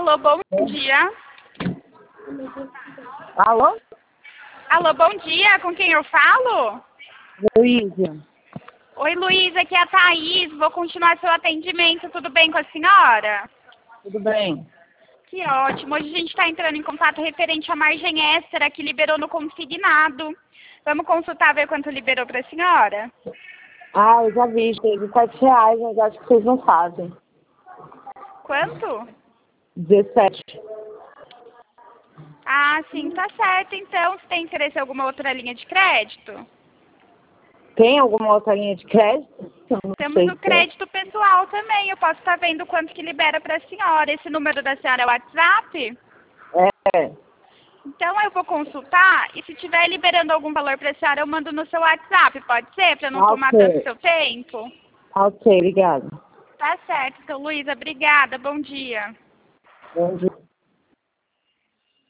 Alô, bom dia. Alô? Alô, bom dia. Com quem eu falo? Luísa. Oi, Luísa, aqui é a Thaís. Vou continuar seu atendimento. Tudo bem com a senhora? Tudo bem? Que ótimo. Hoje a gente está entrando em contato referente à margem extra que liberou no consignado. Vamos consultar, ver quanto liberou para a senhora? Ah, eu já vi, teve R$7, mas acho que vocês não fazem. Quanto? 17. Ah, sim, tá certo. Então, você tem interesse em alguma outra linha de crédito? Tem alguma outra linha de crédito? Eu não Temos sei o se tem. crédito pessoal também. Eu posso estar vendo quanto que libera para a senhora. Esse número da senhora é o WhatsApp? É. Então eu vou consultar e se estiver liberando algum valor para a senhora, eu mando no seu WhatsApp, pode ser? Para não tomar tanto Ok. seu tempo? Ok, obrigada. Tá certo. Então, Luísa, obrigada. Bom dia. Bom dia.